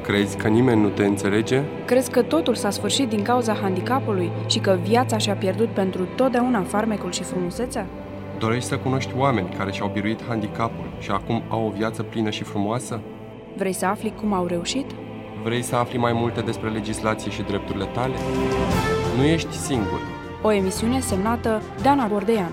Crezi că nimeni nu te înțelege? Crezi că totul s-a sfârșit din cauza handicapului și că viața și-a pierdut pentru totdeauna farmecul și frumusețea? Dorești să cunoști oameni care și-au biruit handicapul și acum au o viață plină și frumoasă? Vrei să afli cum au reușit? Vrei să afli mai multe despre legislație și drepturile tale? Nu ești singur. O emisiune semnată Dana Bordeanu.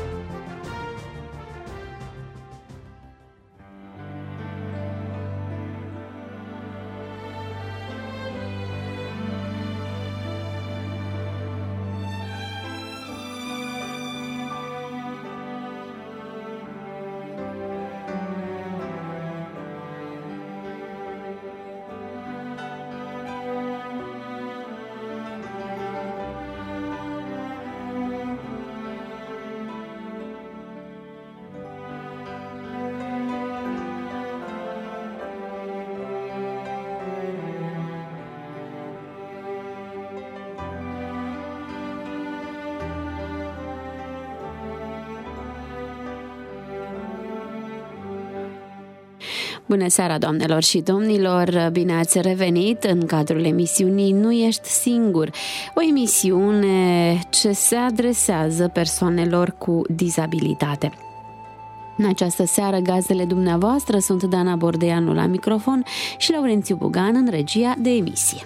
Bună seara, doamnelor și domnilor! Bine ați revenit în cadrul emisiunii Nu ești singur, o emisiune ce se adresează persoanelor cu dizabilitate. În această seară, gazdele dumneavoastră sunt Dana Bordeanu la microfon și Laurențiu Bugan în regia de emisie.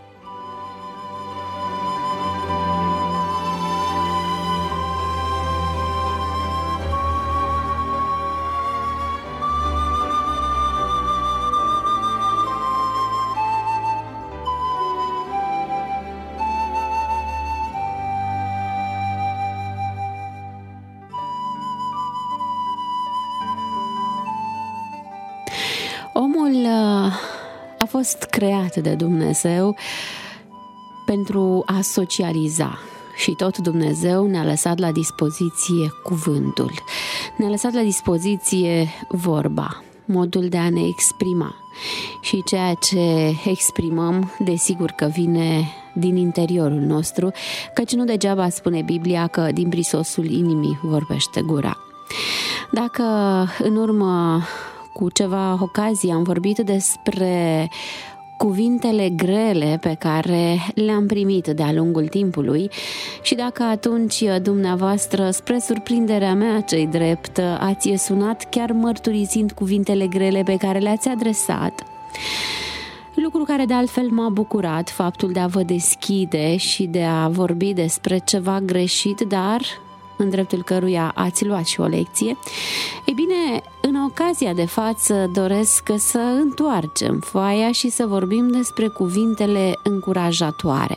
Omul a fost creat de Dumnezeu pentru a socializa și tot Dumnezeu ne-a lăsat la dispoziție cuvântul, ne-a lăsat la dispoziție vorba, modul de a ne exprima și ceea ce exprimăm, desigur că vine din interiorul nostru, căci nu degeaba spune Biblia că din prisosul inimii vorbește gura. Dacă în urmă cu ceva ocazie am vorbit despre cuvintele grele pe care le-am primit de-a lungul timpului și dacă atunci dumneavoastră, spre surprinderea mea cei drept, ați sunat chiar mărturisind cuvintele grele pe care le-ați adresat, lucru care de altfel m-a bucurat, faptul de a vă deschide și de a vorbi despre ceva greșit, dar în dreptul căruia ați luat și o lecție. Ei bine, în ocazia de față doresc să întoarcem foaia și să vorbim despre cuvintele încurajatoare.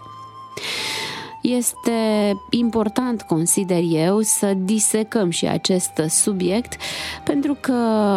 Este important, consider eu, să disecăm și acest subiect, pentru că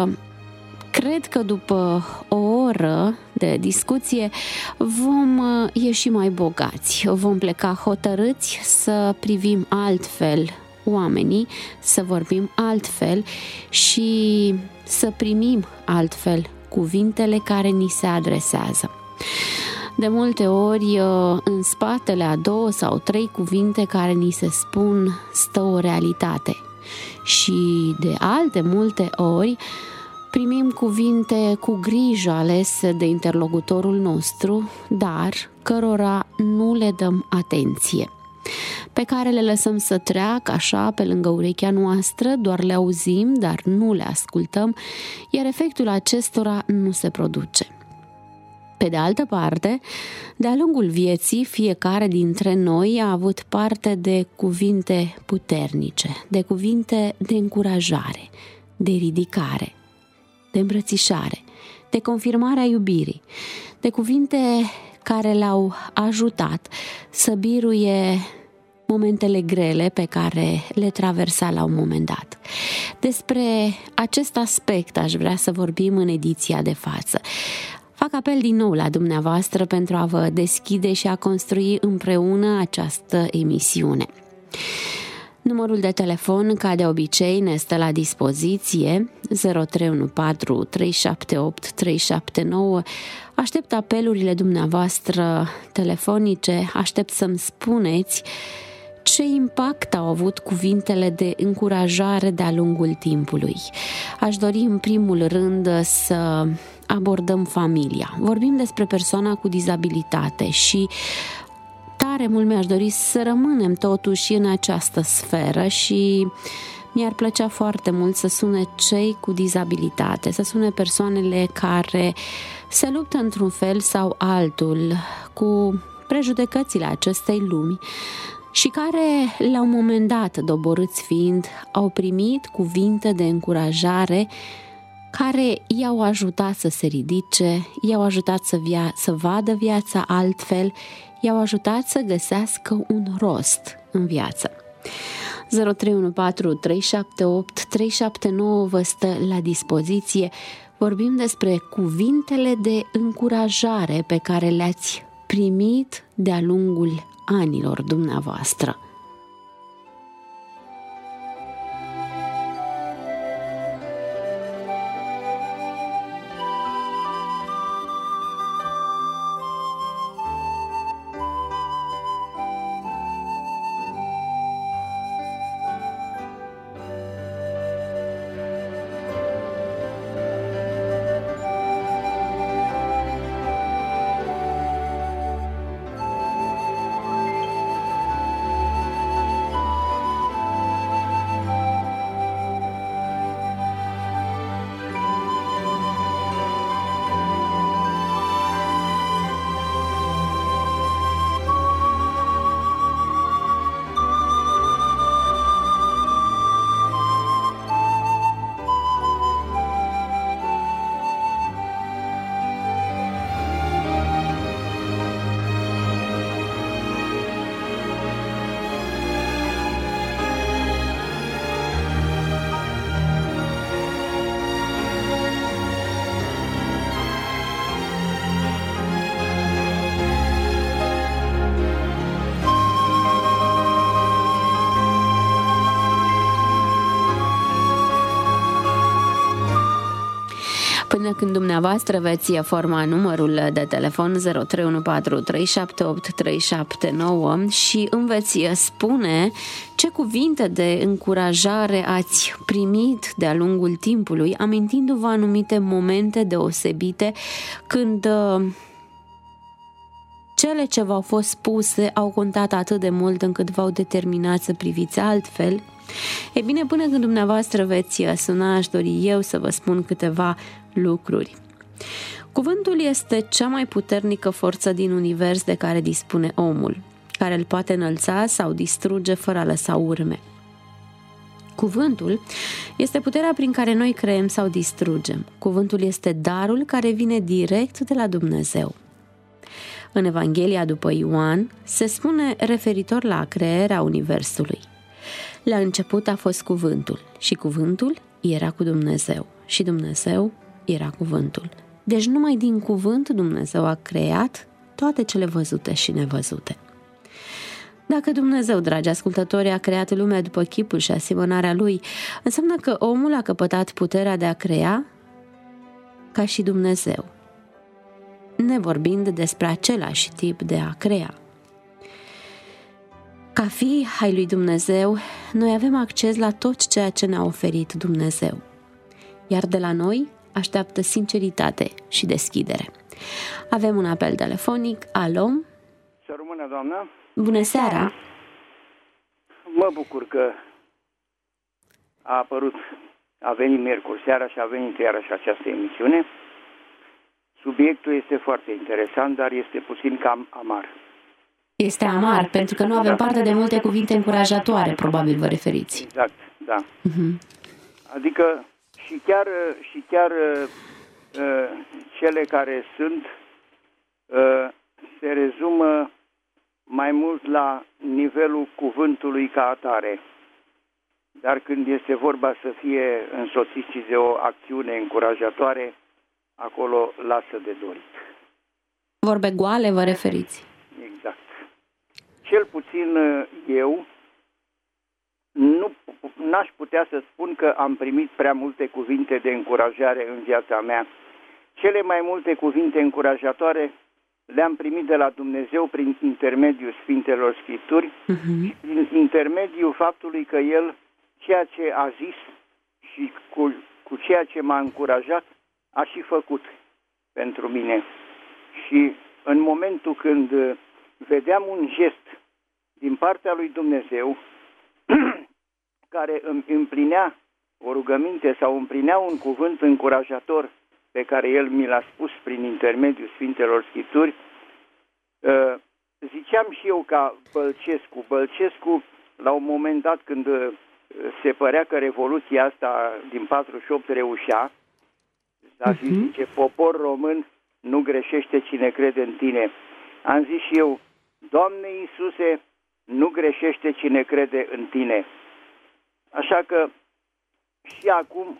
cred că după o oră de discuție vom ieși mai bogați, vom pleca hotărâți să privim altfel oamenii, să vorbim altfel și să primim altfel cuvintele care ni se adresează. De multe ori, în spatele a 2 sau 3 cuvinte care ni se spun stă o realitate și de alte multe ori primim cuvinte cu grijă alese de interlocutorul nostru, dar cărora nu le dăm atenție, pe care le lăsăm să treacă așa pe lângă urechea noastră, doar le auzim, dar nu le ascultăm, iar efectul acestora nu se produce. Pe de altă parte, de-a lungul vieții, fiecare dintre noi a avut parte de cuvinte puternice, de cuvinte de încurajare, de ridicare, de îmbrățișare, de confirmare a iubirii, de cuvinte care l-au ajutat să biruie momentele grele pe care le traversa la un moment dat. Despre acest aspect aș vrea să vorbim în ediția de față. Fac apel din nou la dumneavoastră pentru a vă deschide și a construi împreună această emisiune. Numărul de telefon, ca de obicei, ne stă la dispoziție 0314 378 379. Aștept apelurile dumneavoastră telefonice, aștept să-mi spuneți ce impact au avut cuvintele de încurajare de-a lungul timpului. Aș dori în primul rând să abordăm familia. Vorbim despre persoana cu dizabilitate și tare mult mi-aș dori să rămânem totuși în această sferă și mi-ar plăcea foarte mult să sune cei cu dizabilitate, să sune persoanele care se luptă într-un fel sau altul cu prejudecățile acestei lumi și care, la un moment dat, doborâți fiind, au primit cuvinte de încurajare care i-au ajutat să se ridice, i-au ajutat să vadă viața altfel, i-au ajutat să găsească un rost în viață. 0314 378 379 vă stă la dispoziție. Vorbim despre cuvintele de încurajare pe care le-ați primit de-a lungul anilor dumneavoastră. Până când dumneavoastră veți forma numărul de telefon 0314 378 379 și îmi veți spune ce cuvinte de încurajare ați primit de-a lungul timpului, amintindu-vă anumite momente deosebite când cele ce v-au fost spuse au contat atât de mult încât v-au determinat să priviți altfel. E bine, până când dumneavoastră veți suna, aș dori eu să vă spun câteva lucruri. Cuvântul este cea mai puternică forță din univers de care dispune omul, care îl poate înălța sau distruge fără a lăsa urme. Cuvântul este puterea prin care noi creăm sau distrugem. Cuvântul este darul care vine direct de la Dumnezeu. În Evanghelia după Ioan se spune referitor la crearea universului: la început a fost cuvântul și cuvântul era cu Dumnezeu și Dumnezeu era cuvântul. Deci numai din cuvânt Dumnezeu a creat toate cele văzute și nevăzute. Dacă Dumnezeu, dragi ascultători, a creat lumea după chipul și asemănarea Lui, înseamnă că omul a căpătat puterea de a crea ca și Dumnezeu, nevorbind despre același tip de a crea. Ca fii ai lui Dumnezeu, noi avem acces la tot ceea ce ne-a oferit Dumnezeu, iar de la noi așteaptă sinceritate și deschidere. Avem un apel telefonic. Alo? Să rămână, doamnă. Bună seara! Mă bucur că a venit miercuri seara și a venit iarăși această emisiune. Subiectul este foarte interesant, dar este puțin cam amar. Este amar, pentru că nu avem parte de multe cuvinte încurajatoare, probabil vă referiți. Exact, da. Adică și chiar cele care sunt se rezumă mai mult la nivelul cuvântului ca atare. Dar când este vorba să fie însoțiți de o acțiune încurajatoare, acolo lasă de dorit. Vorbe goale vă referiți? Exact. Cel puțin eu n-aș putea să spun că am primit prea multe cuvinte de încurajare în viața mea. Cele mai multe cuvinte încurajatoare le-am primit de la Dumnezeu prin intermediul Sfintelor Scripturi, prin intermediul faptului că El, ceea ce a zis și cu ceea ce m-a încurajat, a și făcut. pentru mine. Și în momentul când vedeam un gest din partea lui Dumnezeu care îmi împlinea o rugăminte sau împlinea un cuvânt încurajator pe care El mi l-a spus prin intermediul Sfintelor Scripturi, ziceam și eu ca Bălcescu. Bălcescu, la un moment dat când se părea că Revoluția asta din 48 reușea, zice, popor român, nu greșește cine crede în tine. Am zis și eu, Doamne Iisuse, nu greșește cine crede în tine. Așa că și acum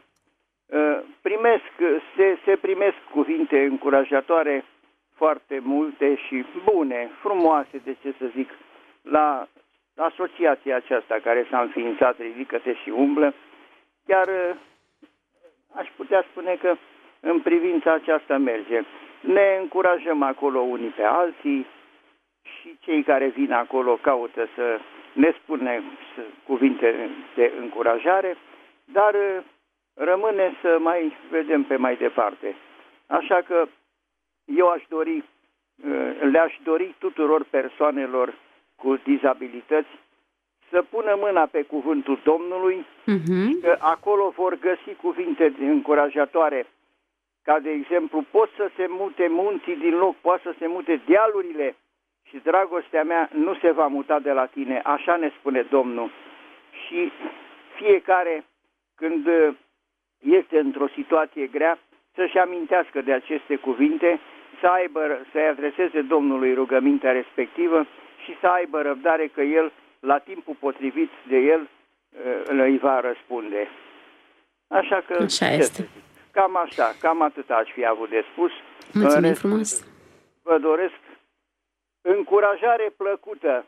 se primesc cuvinte încurajatoare foarte multe și bune, frumoase, de ce să zic, la asociația aceasta care s-a înființat, Ridică-te și umblă. Chiar aș putea spune că în privința aceasta merge. Ne încurajăm acolo unii pe alții și cei care vin acolo caută să ne spune cuvinte de încurajare, dar rămâne să mai vedem pe mai departe. Așa că eu le-aș dori tuturor persoanelor cu dizabilități să pună mâna pe cuvântul Domnului, că acolo vor găsi cuvinte încurajatoare, ca de exemplu, pot să se mute munții din loc, pot să se mute dealurile și dragostea mea nu se va muta de la tine, așa ne spune Domnul. Și fiecare, când este într-o situație grea, să-și amintească de aceste cuvinte, să-i adreseze Domnului rugămintea respectivă și să aibă răbdare că El, la timpul potrivit de El, îi va răspunde. Așa că, așa este. Cam așa, cam atât aș fi avut de spus. Mulțumim frumos! Vă doresc încurajare plăcută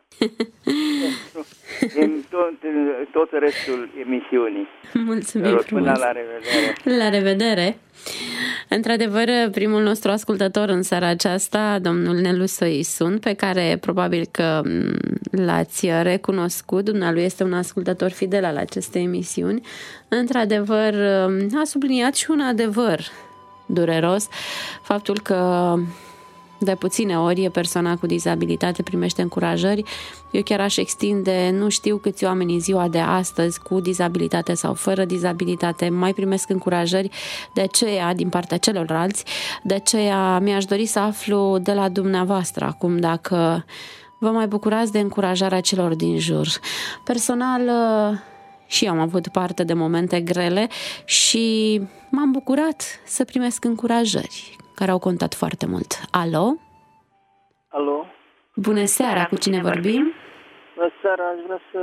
în tot restul emisiunii. Mulțumim frumos! Până la revedere! La revedere! Într-adevăr, primul nostru ascultător în seara aceasta, domnul Nelu Soisun, pe care probabil că l-ați recunoscut, dumnealui este un ascultător fidel al acestei emisiuni, într-adevăr a subliniat și un adevăr dureros, faptul că de puține ori persoana cu dizabilitate primește încurajări. Eu chiar aș extinde, nu știu câți oameni în ziua de astăzi cu dizabilitate sau fără dizabilitate mai primesc încurajări, de aceea, din partea celorlalți, de aceea mi-aș dori să aflu de la dumneavoastră acum dacă vă mai bucurați de încurajarea celor din jur. Personal, și eu am avut parte de momente grele și m-am bucurat să primesc încurajări care au contat foarte mult. Alo? Alo? Bună seara, cu cine vorbim? Bună seara, aș vrea să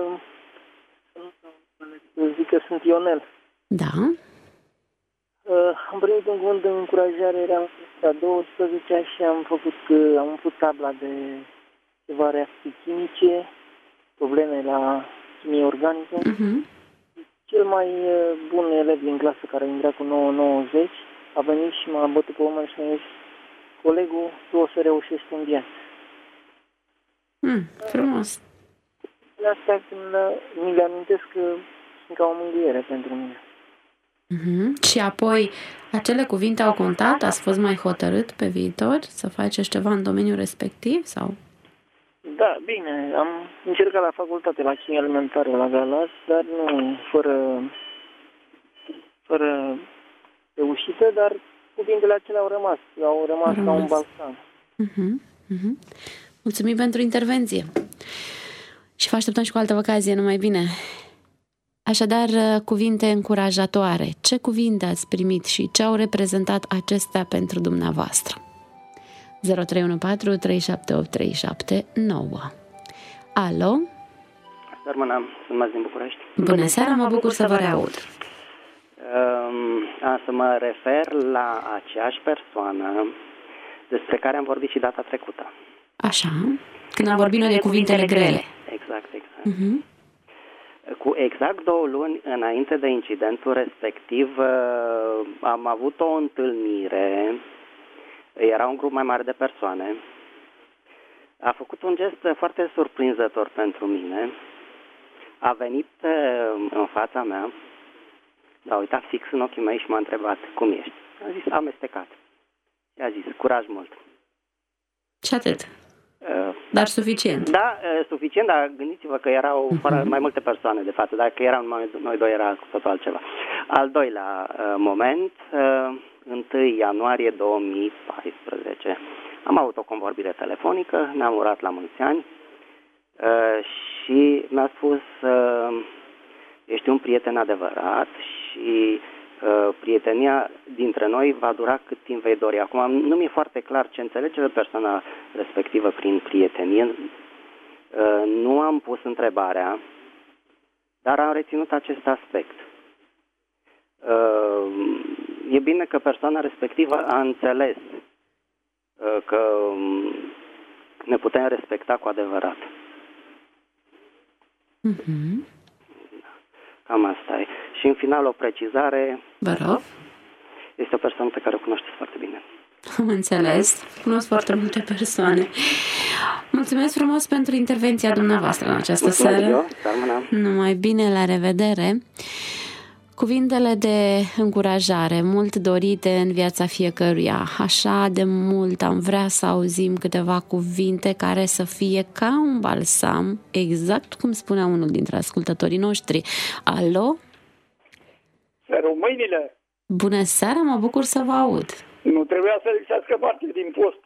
zic că sunt Ionel. Da. Am primit un cuvânt de încurajare, eram la 12 și am făcut tabla de ceva reacții chimice, probleme la chimie organică. Cel mai bun elev din clasă care intra cu 9,90 a venit și m-a bătut pe umăr și mi-a zis: colegul, tu o să reușești în viață. Frumos. Astea mi le amintesc că sunt ca o mângâiere pentru mine. Și apoi, acele cuvinte au contat? Ați fost mai hotărât pe viitor să faceți ceva în domeniul respectiv? Sau? Da, bine. Am încercat la facultate, la chimie alimentară, la Galați, dar nu fără reușită, dar cuvintele acelea au rămas ca un balsam. Mulțumim pentru intervenție. Și vă așteptăm și cu altă ocazie, numai bine. Așadar, cuvinte încurajatoare. Ce cuvinte ați primit și ce au reprezentat acestea pentru dumneavoastră? 0314 378 379. Alo? Sărmâna, sunt Mazi din București. Bună seara, mă bucur să vă reaud. Să mă refer la aceeași persoană despre care am vorbit și data trecută. Așa, când am vorbit noi de cuvintele grele. Exact. Cu exact 2 luni înainte de incidentul respectiv am avut o întâlnire, era un grup mai mare de persoane. A făcut un gest foarte surprinzător pentru mine. A venit în fața mea, a uitat fix în ochii mei și m-a întrebat: cum ești? A zis: amestecat. Și i-a zis, curaj mult. Și atât. Dar suficient. Da, suficient, dar gândiți-vă că erau mai multe persoane de față. Dacă eram noi doi, era cu totul altceva. Al doilea moment, 1 ianuarie 2014. Am avut o convorbire telefonică, ne-am urat la mulți ani și mi-a spus ești un prieten adevărat și prietenia dintre noi va dura cât timp vei dori. Acum nu mi-e foarte clar ce înțelege persoana respectivă prin prietenie. Nu am pus întrebarea, dar am reținut acest aspect. E bine că persoana respectivă a înțeles că ne putem respecta cu adevărat. Mm-hmm. Cam asta e. Și în final o precizare. Vă rog. Este o persoană pe care o cunoașteți foarte bine. Am înțeles. Cunosc foarte multe persoane. Mulțumesc frumos pentru intervenția dumneavoastră în această seară. Numai bine, la revedere. Cuvintele de încurajare, mult dorite în viața fiecăruia. Așa de mult am vrea să auzim câteva cuvinte care să fie ca un balsam, exact cum spunea unul dintre ascultătorii noștri. Alo? Românile! Bună seara, mă bucur să vă aud. Nu trebuia să lipsească parte din post.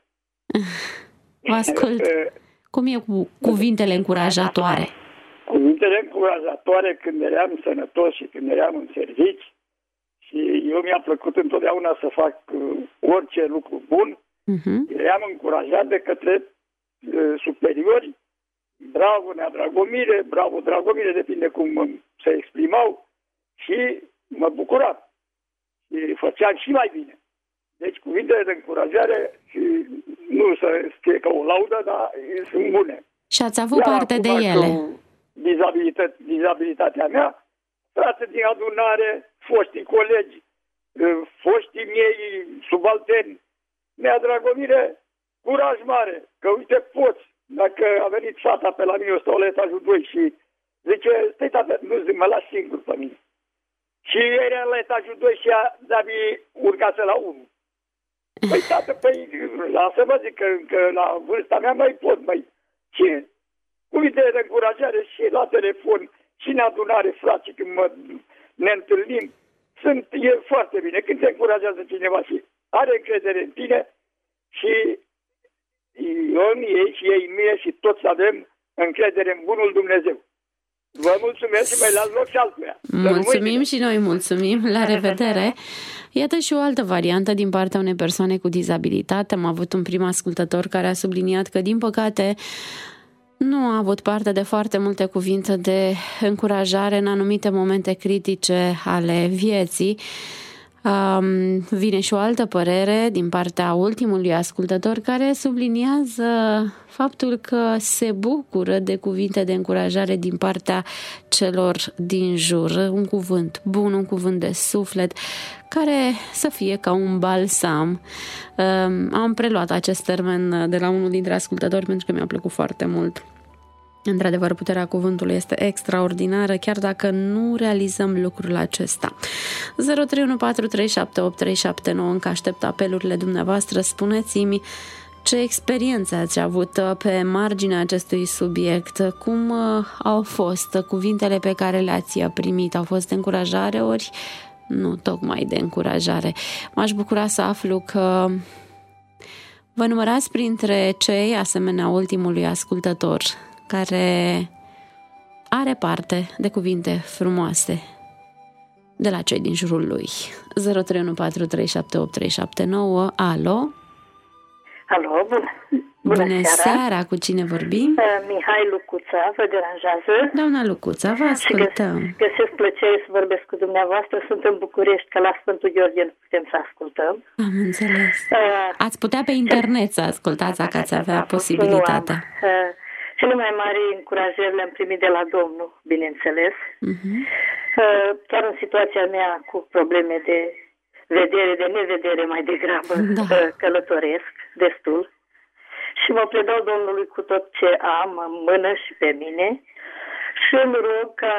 Vă ascult. Cum e cu cuvintele încurajatoare? Cuvintele încurajatoare când eram sănătos și când eram în servici și eu mi-a plăcut întotdeauna să fac orice lucru bun, eram încurajat de către superiori. Bravo, Nea Dragomire, bravo, Dragomire, depinde cum se exprimau și mă bucuram. Și făceam și mai bine. Deci cuvintele de încurajare și nu să fie ca o laudă, dar sunt bune. Și ați avut parte de ele. Dizabilitatea mea, frate din adunare, foștii colegi, foștii miei subalterni, Nea Dragomire, curaj mare, că uite poți. Dacă a venit fata pe la mine, o stau la etajul 2 și zice, stai tată, nu zic, mă las singur pe mine. Și era la etajul 2 și de-abia urcase la 1. Păi tată, lasă-mă, zic că la vârsta mea mai pot, Și cuvintele de încurajare și la telefon și în adunare, frații, când ne întâlnim, e foarte bine. Când te încurajează cineva și are încredere în tine și eu în ei și ei în mine și toți avem încredere în bunul Dumnezeu. Vă mulțumesc și mai las loc și altuia. Mulțumim și noi mulțumim. La revedere. Iată și o altă variantă din partea unei persoane cu dizabilitate. Am avut un prim ascultător care a subliniat că, din păcate, nu a avut parte de foarte multe cuvinte de încurajare în anumite momente critice ale vieții. Vine și o altă părere din partea ultimului ascultător care subliniază faptul că se bucură de cuvinte de încurajare din partea celor din jur. Un cuvânt bun, un cuvânt de suflet care să fie ca un balsam. Am preluat acest termen de la unul dintre ascultători pentru că mi-a plăcut foarte mult. Într-adevăr, puterea cuvântului este extraordinară, chiar dacă nu realizăm lucrul acesta. 031437837, încă aștept apelurile dumneavoastră. Spuneți-mi ce experiențe ați avut pe marginea acestui subiect, cum au fost cuvintele pe care le-ați primit, au fost de încurajare ori nu tocmai de încurajare. M-aș bucura să aflu că vă numărați printre cei, asemenea ultimului ascultător, care are parte de cuvinte frumoase de la cei din jurul lui. 031437837. Alo? Alo, bună seara, cu cine vorbim? Mihai Lucuța, vă deranjează? Doamna Lucuța, vă ascultăm. Găsesc plăcere să vorbesc cu dumneavoastră. Sunt în București, că la Sfântul Gheorghe nu putem să ascultăm. Am înțeles. Ați putea pe internet să ascultați dacă ați avea posibilitatea. Cele mai mari încurajări le-am primit de la Domnul, bineînțeles. Chiar în situația mea cu probleme de vedere, de nevedere mai degrabă, călătoresc destul. Și mă predau Domnului cu tot ce am în mână și pe mine și îmi rog ca,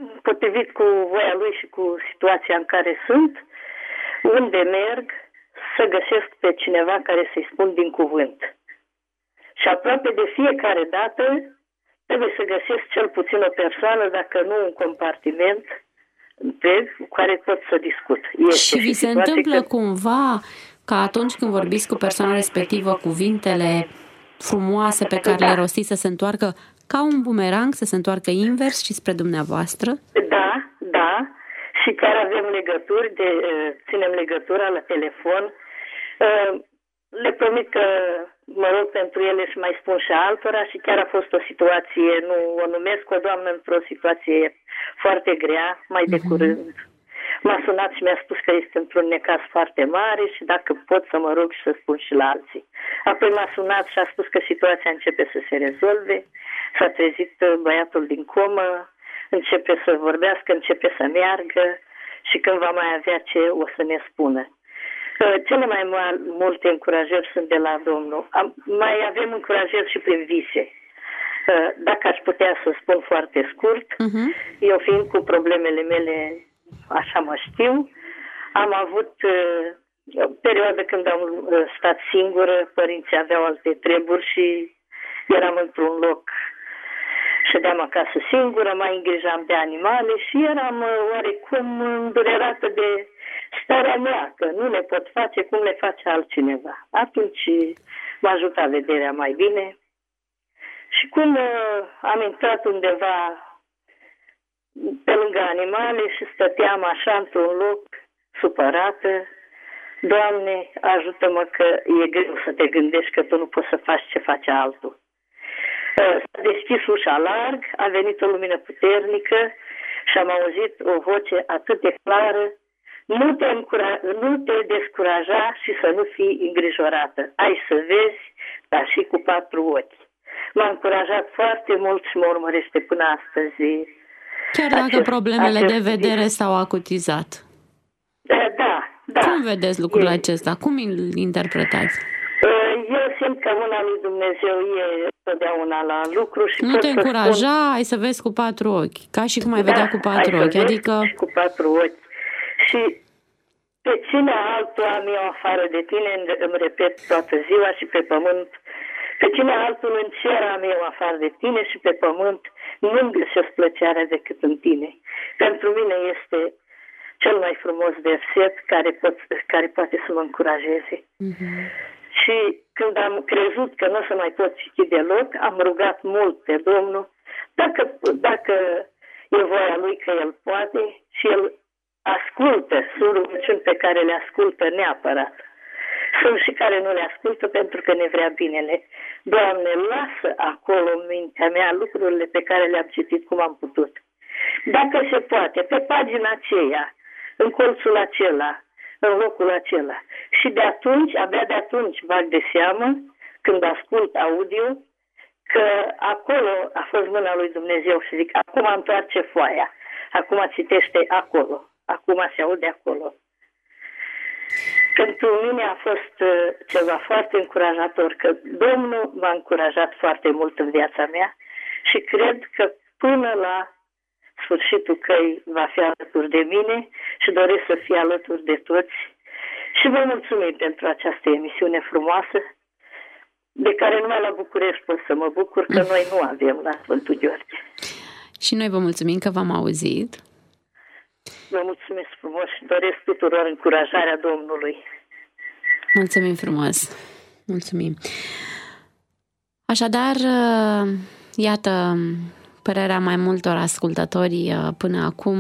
potrivit cu voia Lui și cu situația în care sunt, unde merg, să găsesc pe cineva care să-i spun din cuvânt. Și aproape de fiecare dată trebuie să găsesc cel puțin o persoană, dacă nu un compartiment cu care pot să discut. Și vi se întâmplă cumva ca atunci când vorbiți cu persoana respectivă, cuvintele frumoase pe care le rostiți să se întoarcă ca un bumerang, să se întoarcă invers și spre dumneavoastră? Da. Și chiar avem legături, ținem legătura la telefon. Le promit că mă rog pentru ele și mai spun și altora și chiar a fost o situație, nu o numesc, o doamnă într-o situație foarte grea, mai de curând. M-a sunat și mi-a spus că este într-un necaz foarte mare și dacă pot să mă rog și să spun și la alții. Apoi m-a sunat și a spus că situația începe să se rezolve, s-a trezit băiatul din comă, începe să vorbească, începe să meargă și când va mai avea ce o să ne spună. Cele mai multe încurajări sunt de la Domnul. Mai avem încurajări și prin vise. Dacă aș putea să spun foarte scurt, eu fiind cu problemele mele, așa mă știu, am avut o perioadă când am stat singură, părinții aveau alte treburi și eram într-un loc. Ședeam acasă singură, mai îngrijam de animale și eram oarecum îndurerată de starea mea, că nu le pot face cum le face altcineva. Atunci m-a ajutat vederea mai bine și cum am intrat undeva pe lângă animale și stăteam așa într-un loc supărată, Doamne, ajută-mă că e greu să te gândești că tu nu poți să faci ce face altul. S-a deschis ușa larg, a venit o lumină puternică și am auzit o voce atât de clară: nu te descuraja și să nu fii îngrijorată. Ai să vezi, dar și cu 4 ochi. M-a încurajat foarte mult și mă urmărește până astăzi. Chiar dacă problemele de vedere s-au acutizat. Da. Cum vedeți lucrul acesta? Cum îl interpretați? Eu simt că mâna lui Dumnezeu e totdeauna la lucru și nu te încuraja, ai să vezi cu 4 ochi, ca și cum ai vedea cu 4 ochi, adică cu 4 ochi. Și pe cine altul am eu afară de tine, îmi repet toată ziua și pe pământ, pe cine altul în cer am eu afară de tine și pe pământ nu-mi găsesc plăcerea decât în tine. Pentru mine este cel mai frumos verset care poate să mă încurajeze. Și când am crezut că nu o să mai pot citi deloc, am rugat mult pe Domnul, dacă e voia Lui că El poate și El ascultă, sunt rugăciuni pe care le ascultă neapărat. Sunt și care nu le ascultă pentru că ne vrea binele. Doamne, lasă acolo în mintea mea lucrurile pe care le-am citit cum am putut. Dacă se poate, pe pagina aceea, în colțul acela, în locul acela. Și de atunci, abia de atunci bag de seamă, când ascult audio, că acolo a fost mâna lui Dumnezeu și zic, acum întoarce foaia, acum citește acolo, acum se aude acolo. Pentru mine a fost ceva foarte încurajator, că Domnul m-a încurajat foarte mult în viața mea și cred că până la sfârșitul căii va fi alături de mine și doresc să fie alături de toți. Și vă mulțumim pentru această emisiune frumoasă, de care numai la București pot să mă bucur, că noi nu avem la Sfântul Gheorghe. Și noi vă mulțumim că v-am auzit. Vă mulțumesc frumos și doresc tuturor încurajarea Domnului. Mulțumim frumos. Mulțumim. Așadar, iată părerea mai multor ascultători până acum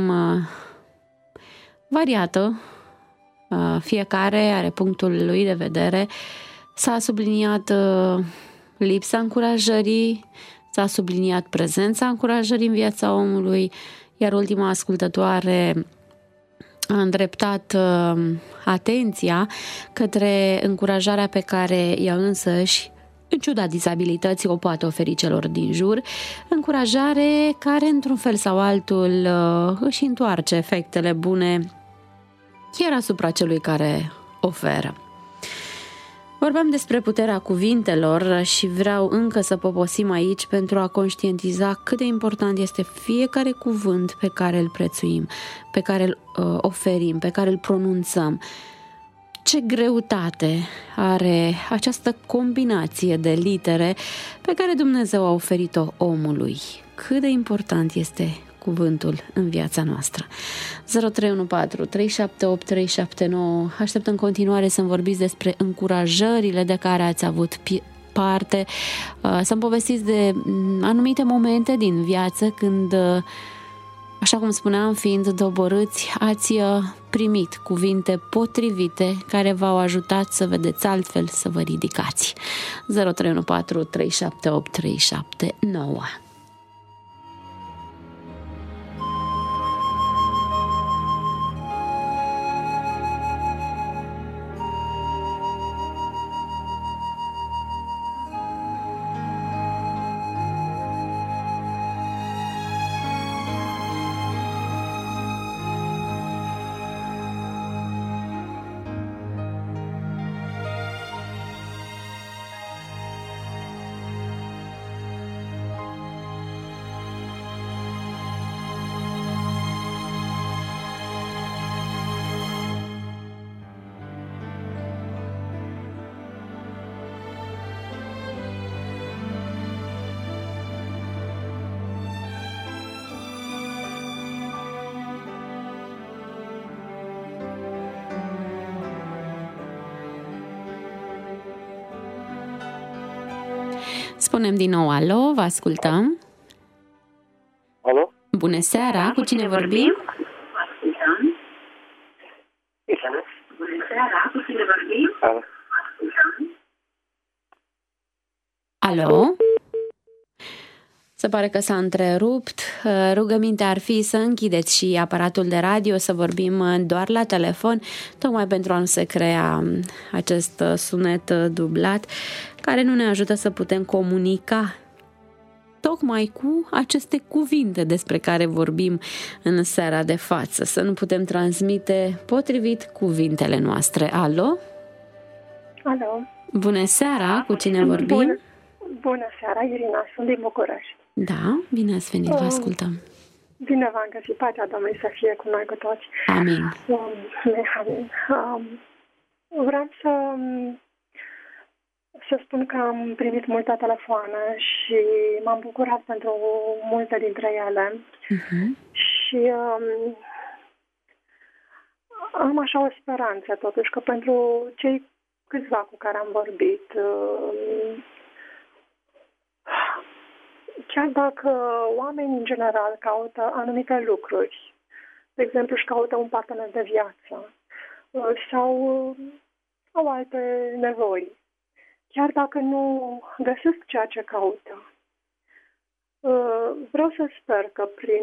variată. Fiecare are punctul lui de vedere. S-a subliniat lipsa încurajării, s-a subliniat prezența încurajării în viața omului, iar ultima ascultătoare a îndreptat atenția către încurajarea pe care ea însăși, în ciuda dizabilității, o poate oferi celor din jur, încurajare care, într-un fel sau altul, își întoarce efectele bune chiar asupra celui care oferă. Vorbeam despre puterea cuvintelor și vreau încă să poposim aici pentru a conștientiza cât de important este fiecare cuvânt pe care îl prețuim, pe care îl oferim, pe care îl pronunțăm. ce greutate are această combinație de litere pe care Dumnezeu a oferit-o omului. Cât de important este cuvântul în viața noastră. 0314 378 379. Aștept în continuare să-mi vorbiți despre încurajările de care ați avut parte, să-mi povestiți de anumite momente din viață când, așa cum spuneam, fiind doborâți, ați primit cuvinte potrivite care v-au ajutat să vedeți altfel, să vă ridicați. 0314 378 379. Spunem din nou alo, vă ascultăm. Alo? Bună seara, cu cine vorbim? Bună seara, cu cine vorbim? Alo? Se pare că s-a întrerupt. Rugămintea ar fi să închideți și aparatul de radio, să vorbim doar la telefon, tocmai pentru a nu se crea acest sunet dublat, care nu ne ajută să putem comunica tocmai cu aceste cuvinte despre care vorbim în seara de față, să nu putem transmite potrivit cuvintele noastre. Alo? Alo? Bună seara, cu cine vorbim? Bună seara, Irina, sunt din București. Da, bine ați venit, vă ascultăm. Bine v-am găsit, pacea Domnului să fie cu noi cu toți. Amin. Amin. Vreau să spun că am primit multe telefoane și m-am bucurat pentru multe dintre ele. Și am așa o speranță totuși că pentru cei câțiva cu care am vorbit, chiar dacă oamenii în general caută anumite lucruri, de exemplu își caută un partener de viață sau au alte nevoi, chiar dacă nu găsesc ceea ce caută, vreau să sper că prin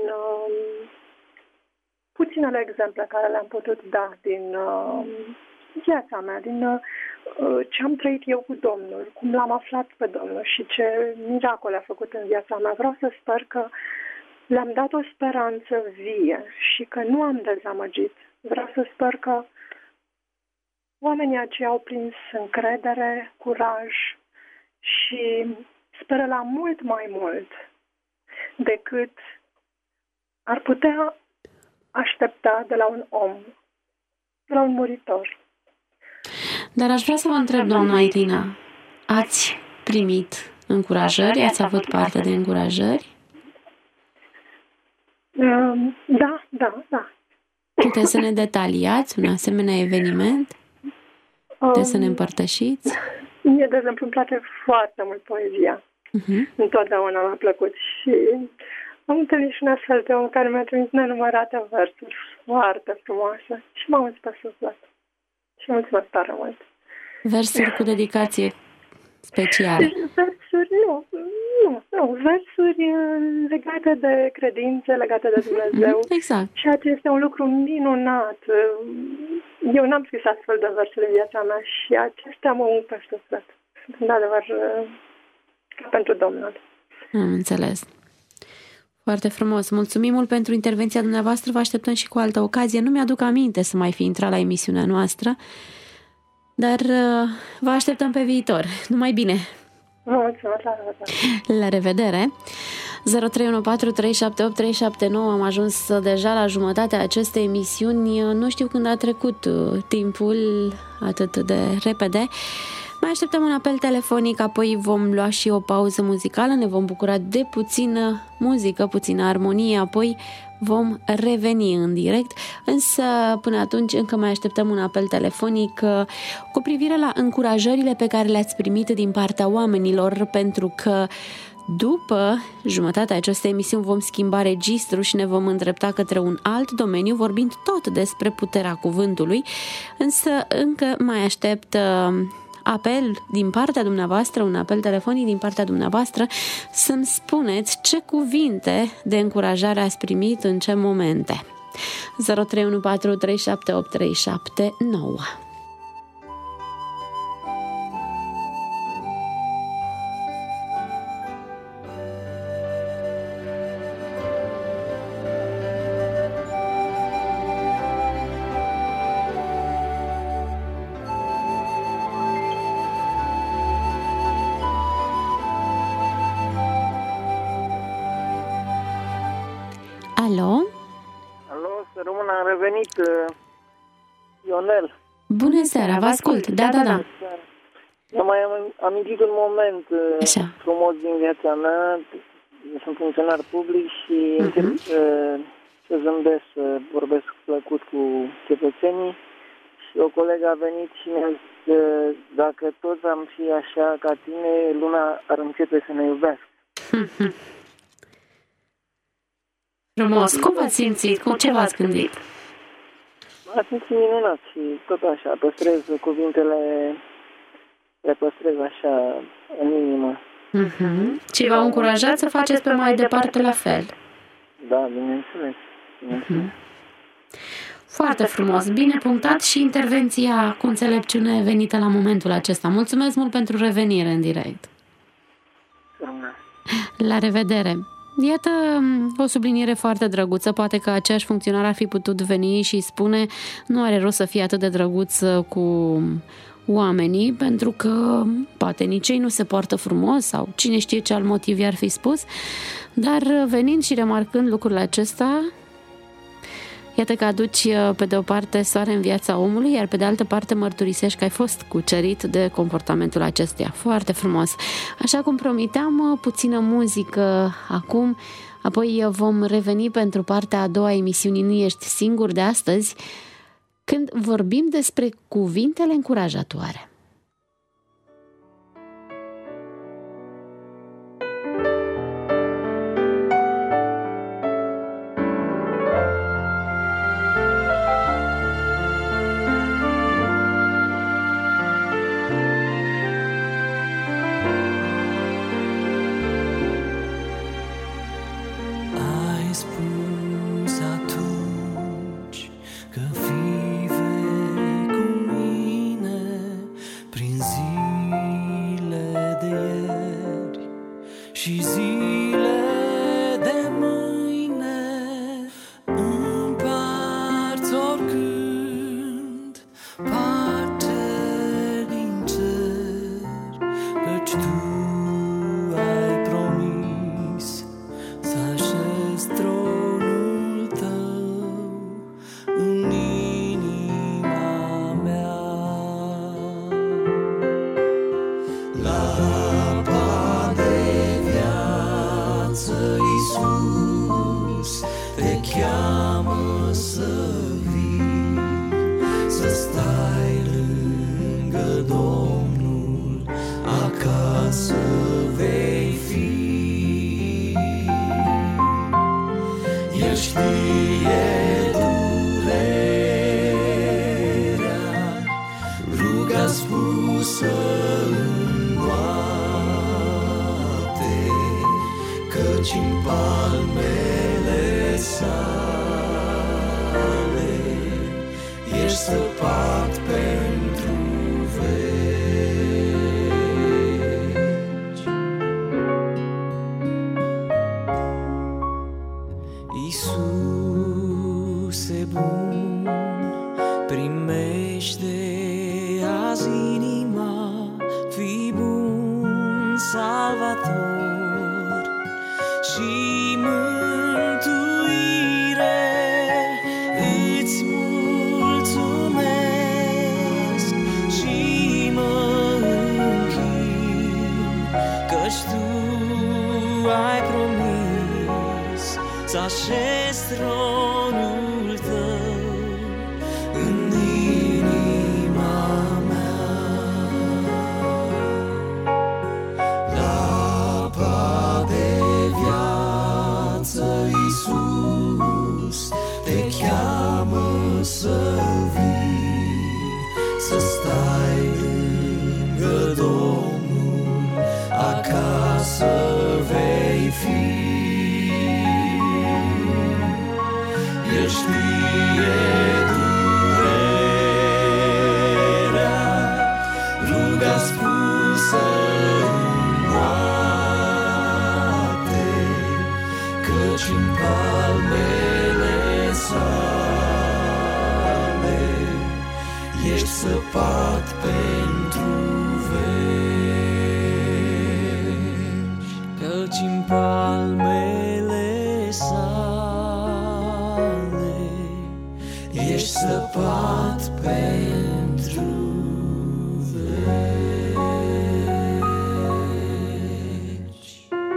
puținele exemple care le-am putut da din viața mea, din ce am trăit eu cu Domnul, cum l-am aflat pe Domnul și ce miracole a făcut în viața mea, vreau să sper că le-am dat o speranță vie și că nu am dezamăgit. Vreau să sper că oamenii aceia au prins încredere, curaj și speră la mult mai mult decât ar putea aștepta de la un om, de la un muritor. Dar aș vrea să vă întreb, doamna Irina, ați primit încurajări? Ați avut parte de încurajări? Da. Puteți să ne detaliați un asemenea eveniment? Puteți să ne împărtășiți? Mie, de exemplu, îmi place foarte mult poezia. Întotdeauna mi-a plăcut și am întâlnit și un astfel de om care mi-a trimis nenumărate versuri foarte frumoase și m-am umplut pe suflet. Și mulțumesc tare mult. Versuri cu dedicație specială? Versuri, nu. Versuri legate de credințe, legate de Dumnezeu. Exact. Ceea ce este un lucru minunat. Eu n-am scris astfel de versuri în viața mea și acestea mă ump pe suflet. Sunt într-adevăr ca pentru Domnul. Am înțeles. Foarte frumos. Mulțumim mult pentru intervenția dumneavoastră. Vă așteptăm și cu altă ocazie. Nu mi-aduc aminte să mai fi intrat la emisiunea noastră, dar vă așteptăm pe viitor. Numai bine! Mulțumesc, la revedere! La revedere! Am ajuns deja la jumătatea acestei emisiuni. Nu știu când a trecut timpul atât de repede. Mai așteptăm un apel telefonic, apoi vom lua și o pauză muzicală, ne vom bucura de puțină muzică, puțină armonie, apoi vom reveni în direct, însă până atunci încă mai așteptăm un apel telefonic cu privire la încurajările pe care le-ați primit din partea oamenilor, pentru că după jumătatea acestei emisiuni vom schimba registru și ne vom îndrepta către un alt domeniu, vorbind tot despre puterea cuvântului, însă încă mai aștept apel din partea dumneavoastră, un apel telefonic din partea dumneavoastră, să-mi spuneți ce cuvinte de încurajare ați primit în ce momente. 0314378379. Am revenit, Ionel. Bună seara, vă ascult. Da. Eu mai am amintit un moment frumos din viața mea. Eu sunt funcționar public și încerc să zâmbesc, să vorbesc plăcut cu cetățenii. Și o colegă a venit și mi-a zis că dacă toți am fi așa ca tine, lumea ar începe să ne iubească. Frumos. Cum v-ați simțit? Cu ce v-ați gândit? M-a simțit minunat și tot așa, păstrez cuvintele, le păstrez așa în inimă. Și v-au încurajat să faceți pe mai departe la fel. Da, bineînțeles. Foarte frumos, bine punctat și intervenția cu înțelepciune venită la momentul acesta. Mulțumesc mult pentru revenire în direct. La revedere! Iată o subliniere foarte drăguță, poate că aceeași funcționar ar fi putut veni și spune nu are rost să fie atât de drăguț cu oamenii, pentru că poate nici ei nu se poartă frumos sau cine știe ce alt motiv i-ar fi spus, dar venind și remarcând lucrul acesta, iată că aduci pe de o parte soare în viața omului, iar pe de altă parte mărturisești că ai fost cucerit de comportamentul acestuia. Foarte frumos. Așa cum promiteam, puțină muzică acum, apoi vom reveni pentru partea a doua a emisiunii Nu ești singur de astăzi, când vorbim despre cuvintele încurajatoare. Salvator și așez tronul tău în inima mea. La apa de viață, Iisus, te cheamă să vii, să stai lângă Domnul, acasă vei fi. El știe durerea, ruga spusă în noapte, căci în palmele sale ești săpat pentru veci, căci în palmele sale ești săpat pentru veci.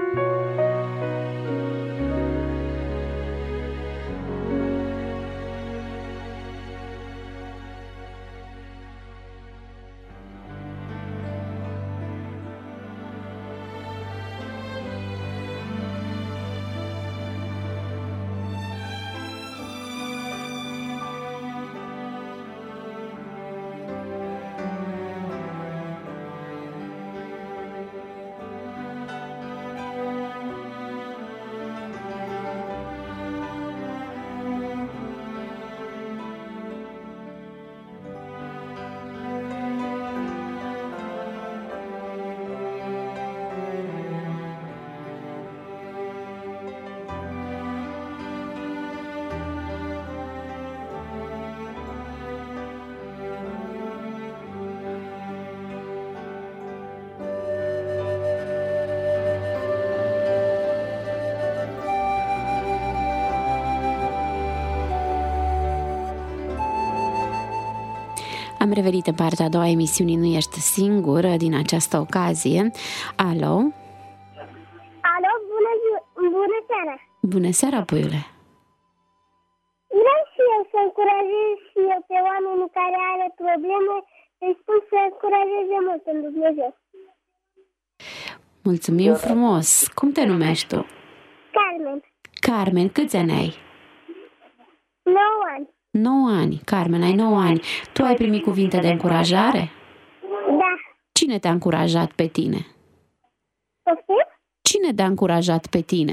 Am revenit în partea a doua a emisiunii Nu ești singur din această ocazie. Alo? Alo, bună seara! Bună seara, puiule! Vreau și eu să încurajez și eu pe oamenii care are probleme, îi spun să încurajeze mult în Dumnezeu. Mulțumim frumos! Cum te numești tu? Carmen. Carmen, câți ani ai? 9 ani. 9 ani. Carmen, ai 9 ani. Tu ai primit cuvinte de încurajare? Da. Cine te-a încurajat pe tine? Poftim? Cine te-a încurajat pe tine?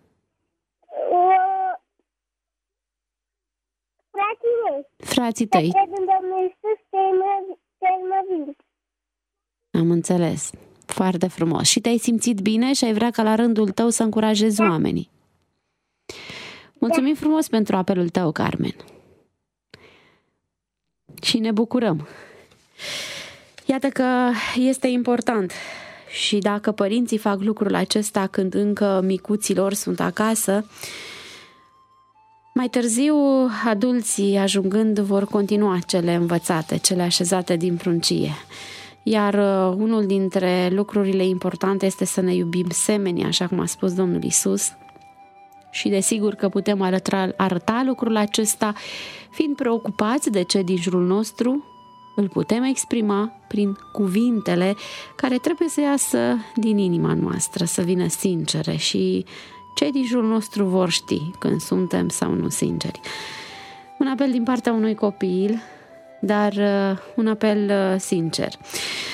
Frații mei. Frații tăi. Cred în Domnul Iisus că El mă vindecă. Am înțeles. Foarte frumos. Și te-ai simțit bine și ai vrea ca la rândul tău să încurajezi oamenii. Mulțumim frumos pentru apelul tău, Carmen. Și ne bucurăm. Iată că este important. Și dacă părinții fac lucrul acesta când încă micuții lor sunt acasă, mai târziu adulții ajungând vor continua cele învățate, cele așezate din pruncie. Iar unul dintre lucrurile importante este să ne iubim semenii, așa cum a spus Domnul Iisus. Și desigur că putem arăta lucrul acesta fiind preocupați de ce din jurul nostru, îl putem exprima prin cuvintele care trebuie să iasă din inima noastră, să vină sincere și cei din jurul nostru vor ști când suntem sau nu sinceri. Un apel din partea unui copil, dar un apel sincer. 03143788379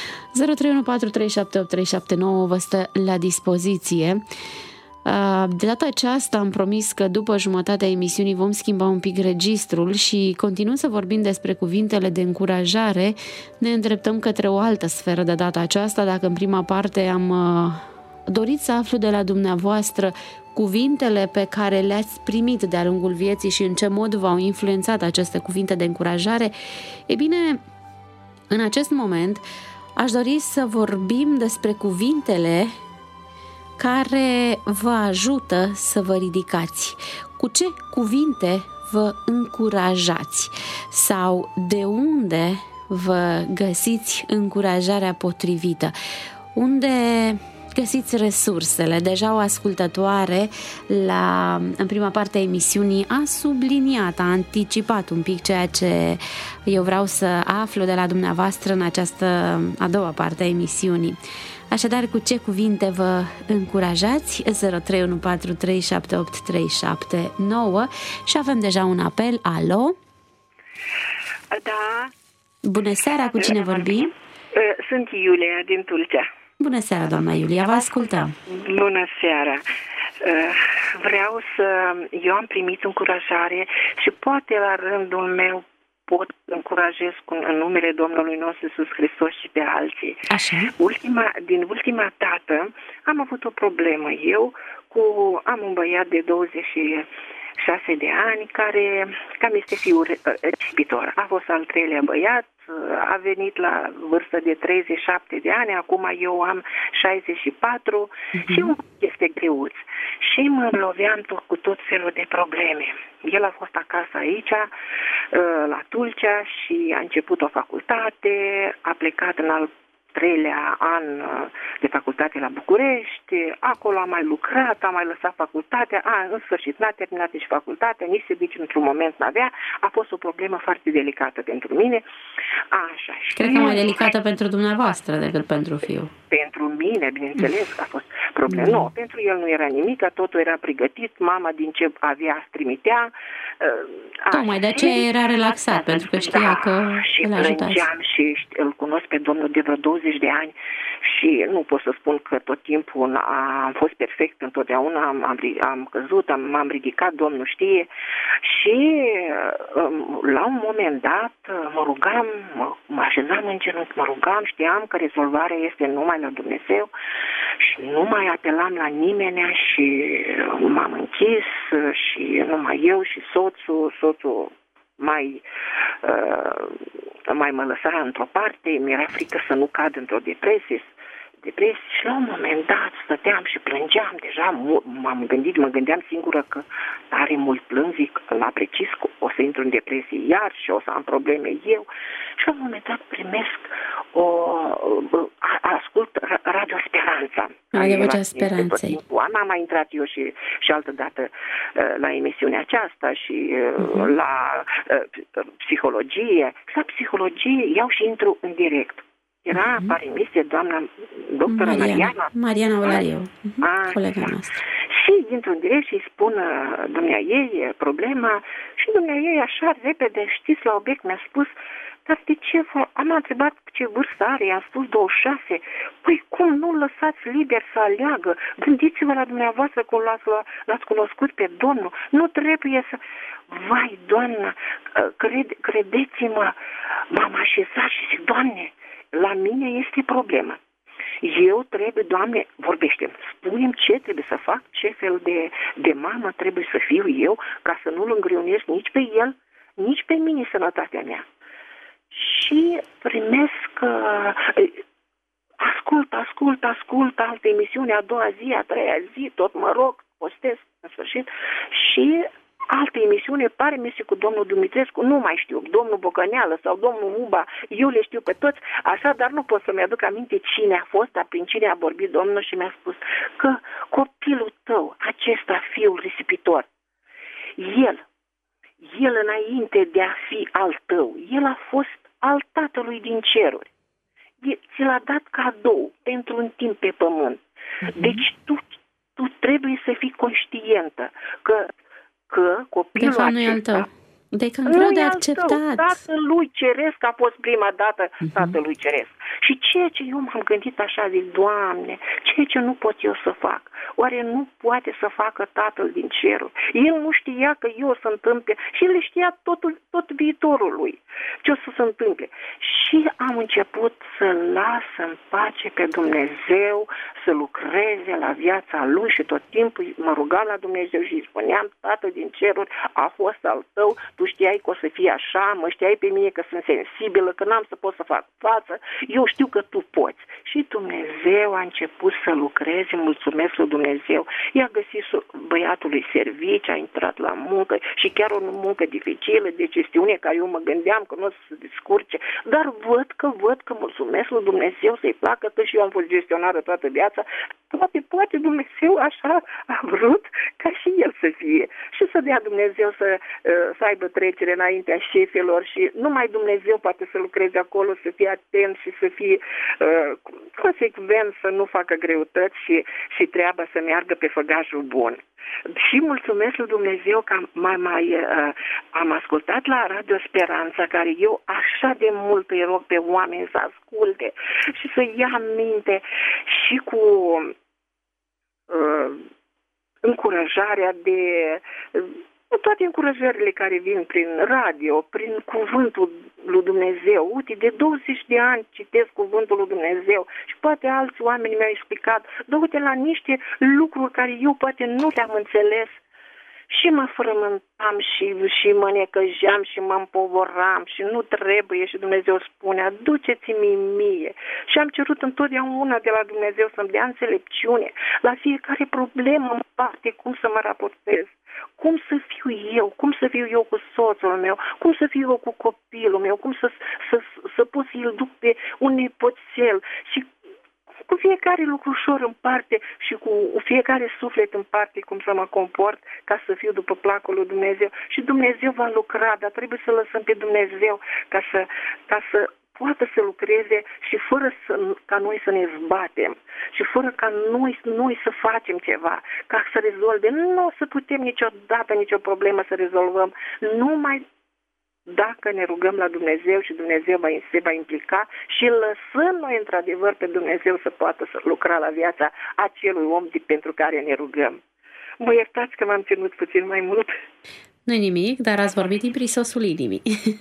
vă stă la dispoziție. De data aceasta am promis că după jumătatea emisiunii vom schimba un pic registrul și continuând să vorbim despre cuvintele de încurajare, ne îndreptăm către o altă sferă de data aceasta. Dacă în prima parte am dorit să aflu de la dumneavoastră cuvintele pe care le-ați primit de-a lungul vieții și în ce mod v-au influențat aceste cuvinte de încurajare, e bine, în acest moment aș dori să vorbim despre cuvintele care vă ajută să vă ridicați. Cu ce cuvinte vă încurajați? Sau de unde vă găsiți încurajarea potrivită? Unde găsiți resursele. Deja o ascultătoare în prima parte a emisiunii a subliniat, a anticipat un pic ceea ce eu vreau să aflu de la dumneavoastră în această a doua parte a emisiunii. Așadar, cu ce cuvinte vă încurajați? 0314378379 și avem deja un apel. Alo? Da. Bună seara, cu cine vorbim? Sunt Iulia din Tulcea. Bună seara, doamna Iulia, vă ascultăm. Bună seara. Eu am primit încurajare și poate la rândul meu pot încurajez în numele Domnului nostru Iisus Hristos și pe alții. Așa. Din ultima dată am avut o problemă. Am un băiat de 26 de ani care cam este fiul recipitor. A fost al treilea băiat, a venit la vârstă de 37 de ani, acum eu am 64 și este greuț. Și mă loveam cu tot felul de probleme. El a fost acasă aici, la Tulcea, și a început o facultate, a plecat în al treilea an de facultate la București, acolo a mai lucrat, a mai lăsat facultatea, în sfârșit n-a terminat nici facultatea, nici serviciu într-un moment n-avea, a fost o problemă foarte delicată pentru mine. Așa. Cred că mai delicată pentru dumneavoastră decât pentru fiul. Pentru mine, bineînțeles că a fost problemă. Nu, pentru el nu era nimic, totul era pregătit, mama din ce avea trimitea. Tocmai de aceea era relaxat, pentru că știa că îl ajutați. Și îl cunosc pe Domnul de vreo 20 de ani și nu pot să spun că tot timpul am fost perfect întotdeauna, am căzut, m-am ridicat, Domnul știe, și la un moment dat mă rugam, mă așezam în genunchi, mă rugam, știam că rezolvarea este numai la Dumnezeu și nu mai apelam la nimeni și m-am închis și numai eu și soțul mai mă lăsa într-o parte, mi-era frică să nu cad într-o depresie și la un moment dat stăteam și plângeam, deja mă gândeam singură că tare mult plâng, zic, la precis o să intru în depresie iar și o să am probleme eu, și la un moment dat primesc ascult Radio Speranța. Radio Vocea Speranței. Am mai intrat eu și altă dată la emisiunea aceasta și la psihologie. La psihologie iau și intru în direct. Apare emisie doamna doctoră Mariana Olariu, colega noastră. Și intru în direct și îi spun dumneaei problema și dumneaei așa repede, știți, la obiect mi-a spus: dar de ce? Am întrebat ce vârstă are, i-am spus 26. Păi cum nu lăsați liber să aleagă? Gândiți-vă la dumneavoastră cum l-ați cunoscut pe Domnul. Nu trebuie să... Vai, Doamnă, credeți-mă, m-am așezat și zic: Doamne, la mine este problemă. Eu trebuie, Doamne, vorbește, spune-mi ce trebuie să fac, ce fel de mamă trebuie să fiu eu, ca să nu-l îngreunez nici pe el, nici pe mine sănătatea mea. Și primesc, ascult alte emisiuni, a doua zi, a treia zi, tot mă rog, postez, în sfârșit, și alte emisiuni, pare mi se cu domnul Dumitrescu, nu mai știu, domnul Bocăneală sau domnul Uba, eu le știu pe toți, așa, dar nu pot să-mi aduc aminte cine a fost, dar prin cine a vorbit Domnul și mi-a spus că copilul tău, acesta, fiul risipitor, el înainte de a fi al tău, el a fost al Tatălui din ceruri. Ți l-a dat cadou pentru un timp pe pământ. Deci tu trebuie să fii conștientă că copilul acesta nu e al tău. Deci greu de acceptat. Tatălui Ceresc a fost prima dată Tatălui Ceresc. Și ceea ce eu m-am gândit așa, zic: Doamne, ceea ce nu pot eu să fac, oare nu poate să facă Tatăl din cerul? El nu știa că eu o să întâmple și el știa tot viitorul lui, ce o să se întâmple. Și am început să las în pace pe Dumnezeu, să lucreze la viața lui și tot timpul mă rugam la Dumnezeu și îi spuneam: Tatăl din ceruri, a fost al tău, tu știai că o să fie așa, mă știai pe mine că sunt sensibilă, că n-am să pot să fac față, eu știu că tu poți. Și Dumnezeu a început să lucreze, mulțumesc lui Dumnezeu. I-a găsit băiatului servici, a intrat la muncă și chiar o muncă dificilă, de gestiune, care eu mă gândeam că nu o să se descurce, dar văd că mulțumesc lui Dumnezeu să-i placă, că și eu am fost gestionară toată viața, Poate Dumnezeu așa a vrut ca și El să fie. Și să dea Dumnezeu să aibă trecere înaintea șefilor și numai Dumnezeu poate să lucreze acolo, să fie atent și să fie consecvent, să nu facă greutăți și treaba să meargă pe făgașul bun. Și mulțumesc lui Dumnezeu că am ascultat la Radio Speranța, care eu așa de mult îi rog pe oameni să asculte și să ia aminte și cu încurajarea de toate încurajările care vin prin radio, prin cuvântul lui Dumnezeu. Uite, de 20 de ani citesc cuvântul lui Dumnezeu și poate alți oameni mi-au explicat, uite la niște lucruri care eu poate nu le-am înțeles și mă frământam și mă necăjeam și mă împovoram și nu trebuie și Dumnezeu spunea, duceți-mi mie. Și am cerut întotdeauna de la Dumnezeu să-mi dea înțelepciune la fiecare problemă în parte, cum să mă raportez. Cum să fiu eu cu soțul meu, cum să fiu eu cu copilul meu, cum să pot să-l duc pe un nepoțel și cu fiecare lucru ușor în parte și cu fiecare suflet în parte cum să mă comport ca să fiu după placul lui Dumnezeu. Și Dumnezeu va lucra, dar trebuie să lăsăm pe Dumnezeu ca să poată să lucreze și fără ca noi să ne zbatem și fără ca noi să facem ceva, ca să rezolve. Nu o să putem niciodată nicio problemă să rezolvăm, numai dacă ne rugăm la Dumnezeu și Dumnezeu se va implica și lăsăm noi într-adevăr pe Dumnezeu să poată să lucra la viața acelui om pentru care ne rugăm. Mă iertați că m-am ținut puțin mai mult. Nu-i nimic, dar ați vorbit din prisosul inimii.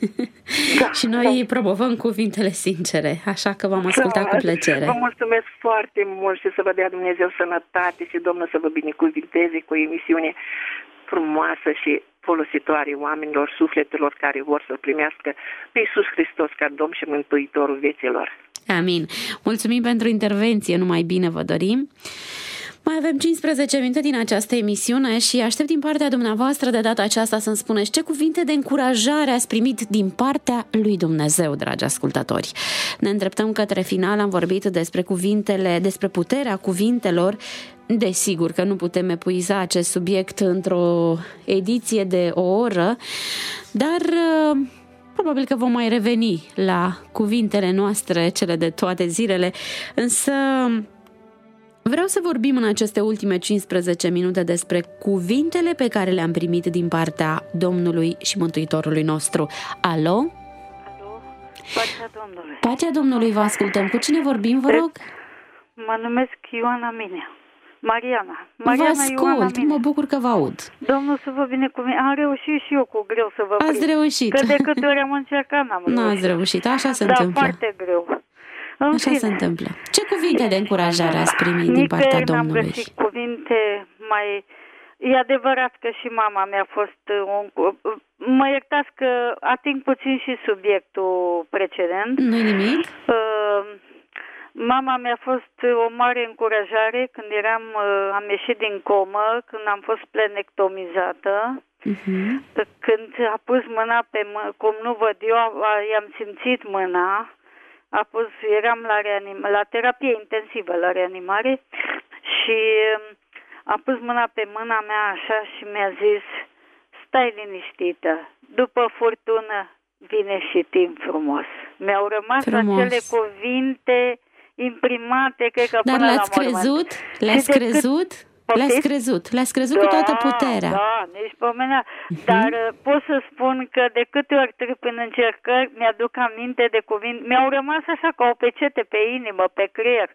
Da, și noi promovăm cuvintele sincere, așa că v-am ascultat cu plăcere. Vă mulțumesc foarte mult și să vă dea Dumnezeu sănătate și Domnul să vă binecuvinteze cu o emisiune frumoasă și folositoare oamenilor, sufletelor care vor să-L primească pe Iisus Hristos ca Domn și Mântuitorul vieților. Amin. Mulțumim pentru intervenție, numai bine vă dorim. Mai avem 15 minute din această emisiune și aștept din partea dumneavoastră de data aceasta să-mi spuneți ce cuvinte de încurajare ați primit din partea lui Dumnezeu, dragi ascultători. Ne îndreptăm către final, am vorbit despre puterea cuvintelor. Desigur că nu putem epuiza acest subiect într-o ediție de o oră, dar probabil că vom mai reveni la cuvintele noastre, cele de toate zilele, însă vreau să vorbim în aceste ultime 15 minute despre cuvintele pe care le-am primit din partea Domnului și Mântuitorului nostru. Alo? Alo, pacea Domnului. Pacea Domnului, vă ascultăm. Cu cine vorbim, vă rog? Mă numesc Ioana Minea. Mariana, vă ascult, mă bucur că vă aud. Domnul să vă binecuvinte. Am reușit și eu cu greu să vă prind. Ați reușit. Că de câte ori am încercat, n-am reușit. N-ați reușit, așa se întâmplă. Da, foarte greu. Așa se întâmplă. Ce cuvinte de încurajare ați primit din partea Domnului? N-am găsit cuvinte mai... E adevărat că și mama mea a fost... Mă iertați că ating puțin și subiectul precedent. Nu-i nimic. Mama mi-a fost o mare încurajare când am ieșit din comă, când am fost plenectomizată, când a pus mâna pe cum nu văd eu, i-am simțit mâna, eram la terapie intensivă, la reanimare și a pus mâna pe mâna mea așa și mi-a zis, stai liniștită, după furtună vine și timp frumos. Mi-au rămas acele cuvinte imprimate, cred că dar până le-ați la mormânt. crezut? Le-ați crezut? Le-ați crezut cu toată puterea. Da, nici pomenea. Dar pot să spun că de câte ori trec în încercări, mi-aduc aminte de cuvinte. Mi-au rămas așa ca o pecete pe inimă, pe creier.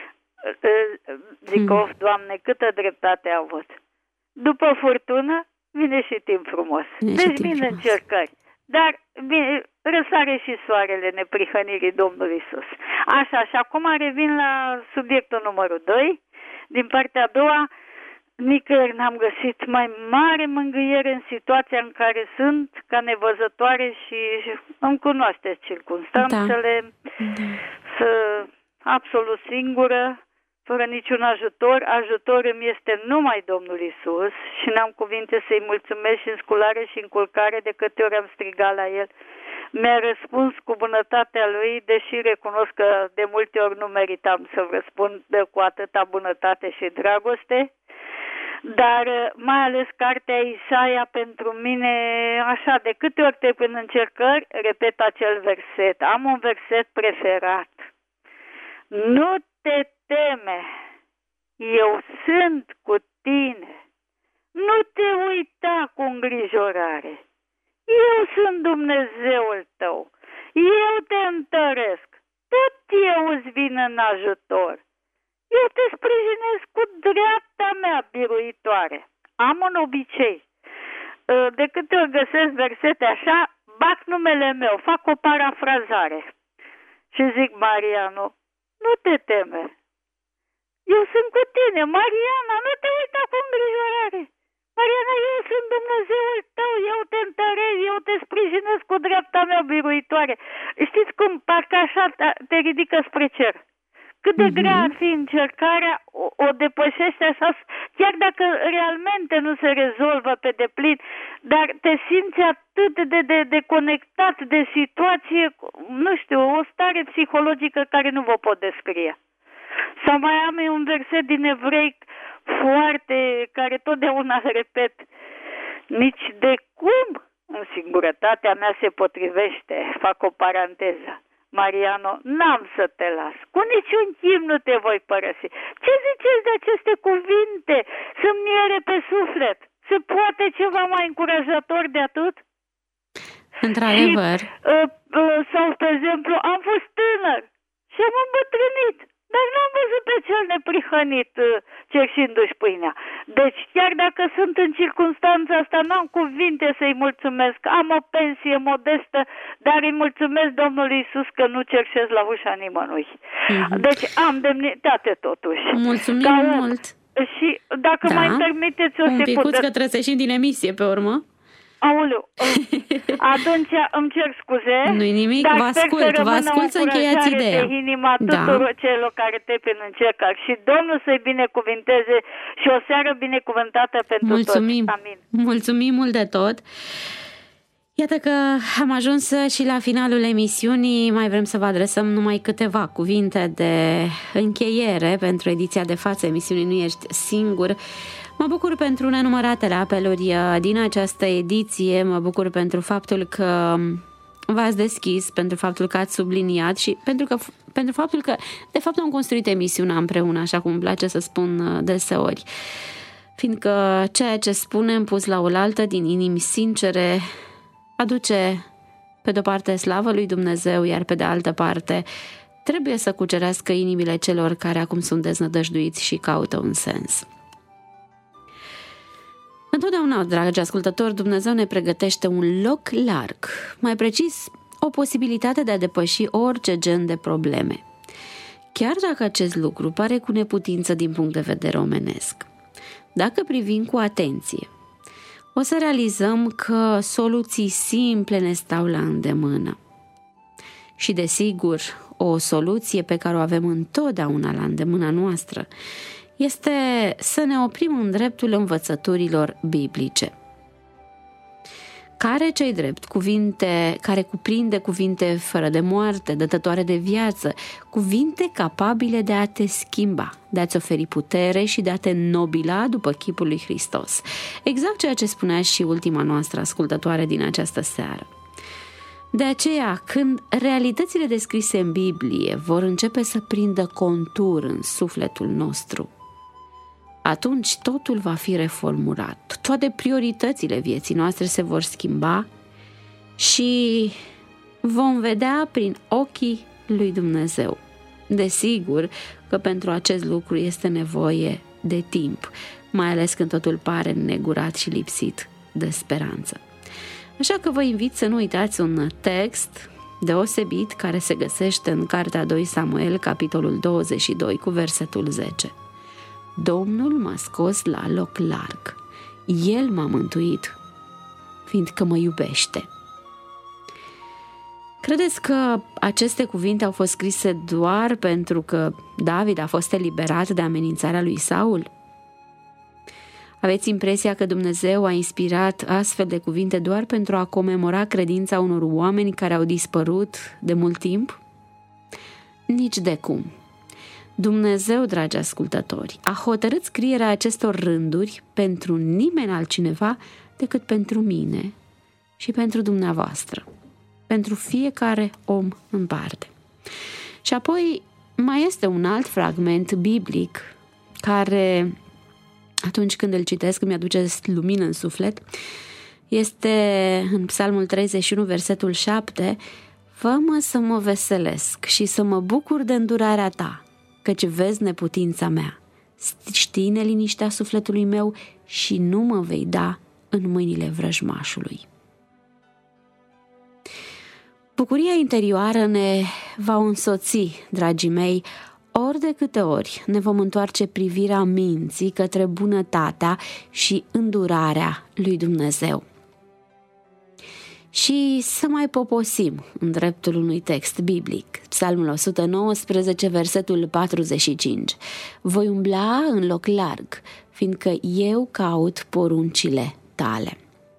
Zic, Doamne, câtă dreptate a avut. După furtună, vine și timp frumos. Deci vin încercări. Dar bine, răsare și soarele neprihănirii Domnului Iisus. Așa, și acum revin la subiectul numărul 2. Din partea a doua, nicăieri n-am găsit mai mare mângâiere în situația în care sunt ca nevăzătoare și îmi cunoașteți circunstanțele, absolut singură, fără niciun ajutor. Ajutor îmi este numai Domnul Iisus și n-am cuvinte să-i mulțumesc și în sculare și în culcare de câte ori am strigat la El. mi-a răspuns cu bunătatea lui, deși recunosc că de multe ori nu meritam să răspund cu atâta bunătate și dragoste. Dar mai ales cartea Isaia pentru mine, așa, de câte ori trec în încercări, repet acel verset. Am un verset preferat. Nu te teme, eu sunt cu tine. Nu te uita cu îngrijorare. Eu sunt Dumnezeul tău. Eu te întăresc. Tot eu îți vin în ajutor. Eu te sprijinesc cu dreapta mea biruitoare. Am un obicei. De câte ori găsesc versete așa, bat numele meu, fac o parafrazare. Și zic, Mariano, nu te teme. Eu sunt cu tine, Mariana, nu te uita cu îngrijorare. Mariana, eu sunt Dumnezeul tău, eu te întăresc, eu te sprijinesc cu dreapta mea biruitoare. Știți cum, parcă așa te ridică spre cer. Cât de grea ar fi încercarea, o depășește așa, chiar dacă realmente nu se rezolvă pe deplin, dar te simți atât de conectat de situație, nu știu, o stare psihologică care nu vă pot descrie. Sau mai am un verset din Evrei foarte, care totdeauna repet, nici de cum în singurătatea mea se potrivește, fac o paranteză. Mariano, n-am să te las. Cu niciun chip nu te voi părăsi. Ce ziceți de aceste cuvinte? Să-mi miere pe suflet. Se poate ceva mai încurajator de atât? Într-adevăr. Sau, de exemplu, am fost tânăr și am îmbătrânit, dar n-am văzut pe cel neprihănit cerșindu-și pâinea. Deci, chiar dacă sunt în circunstanța asta, n-am cuvinte să-i mulțumesc. Am o pensie modestă, dar îi mulțumesc Domnului Iisus că nu cerșesc la ușa nimănui. Deci, am demnitate totuși. Mulțumim mult! Și dacă mai permiteți o secundă... Un picuț că trebuie să ieșim din emisie pe urmă. Aoleu, atunci îmi cer scuze. Nu-i nimic, vă ascult să încheiați ideea. De inima tuturor celor care te în încercări și Domnul să-i binecuvinteze și o seară binecuvântată pentru toți. Amin. Mulțumim mult de tot. Iată că am ajuns și la finalul emisiunii. Mai vrem să vă adresăm numai câteva cuvinte de încheiere pentru ediția de față. Emisiunii Nu ești singur. Mă bucur pentru nenumăratele apeluri din această ediție, mă bucur pentru faptul că v-ați deschis, pentru faptul că ați subliniat și pentru faptul că, de fapt, am construit emisiunea împreună, așa cum îmi place să spun deseori. Fiindcă ceea ce spunem pus la oaltă din inimi sincere aduce, pe de-o parte, slavă lui Dumnezeu, iar pe de altă parte trebuie să cucerească inimile celor care acum sunt deznădăjduiți și caută un sens. Întotdeauna, dragi ascultători, Dumnezeu ne pregătește un loc larg, mai precis, o posibilitate de a depăși orice gen de probleme. Chiar dacă acest lucru pare cu neputință din punct de vedere omenesc. Dacă privim cu atenție, o să realizăm că soluții simple ne stau la îndemână. Și desigur, o soluție pe care o avem întotdeauna la îndemâna noastră este să ne oprim în dreptul învățăturilor biblice. Care cei drept cuvinte, care cuprinde cuvinte fără de moarte, dătătoare de viață, cuvinte capabile de a te schimba, de a-ți oferi putere și de a te înnobila după chipul lui Hristos. Exact ceea ce spunea și ultima noastră ascultătoare din această seară. De aceea, când realitățile descrise în Biblie vor începe să prindă contur în sufletul nostru, atunci totul va fi reformulat. Toate prioritățile vieții noastre se vor schimba și vom vedea prin ochii lui Dumnezeu. Desigur că pentru acest lucru este nevoie de timp, mai ales când totul pare înnegurat și lipsit de speranță. Așa că vă invit să nu uitați un text deosebit care se găsește în cartea 2 Samuel, capitolul 22, cu versetul 10. Domnul m-a scos la loc larg. El m-a mântuit, fiindcă mă iubește. Credeți că aceste cuvinte au fost scrise doar pentru că David a fost eliberat de amenințarea lui Saul? Aveți impresia că Dumnezeu a inspirat astfel de cuvinte doar pentru a comemora credința unor oameni care au dispărut de mult timp? Nici de cum. Dumnezeu, dragi ascultători, a hotărât scrierea acestor rânduri pentru nimeni altcineva decât pentru mine și pentru dumneavoastră, pentru fiecare om în parte. Și apoi mai este un alt fragment biblic care, atunci când îl citesc, îmi aduce lumină în suflet. Este în Psalmul 31, versetul 7: Fă-mă să mă veselesc și să mă bucur de îndurarea ta, căci vezi neputința mea. Știi neliniștea sufletului meu și nu mă vei da în mâinile vrăjmașului. Bucuria interioară ne va însoți, dragii mei, ori de câte ori ne vom întoarce privirea minții către bunătatea și îndurarea lui Dumnezeu. Și să mai poposim în dreptul unui text biblic, Psalmul 119, versetul 45. Voi umbla în loc larg, fiindcă eu caut poruncile tale.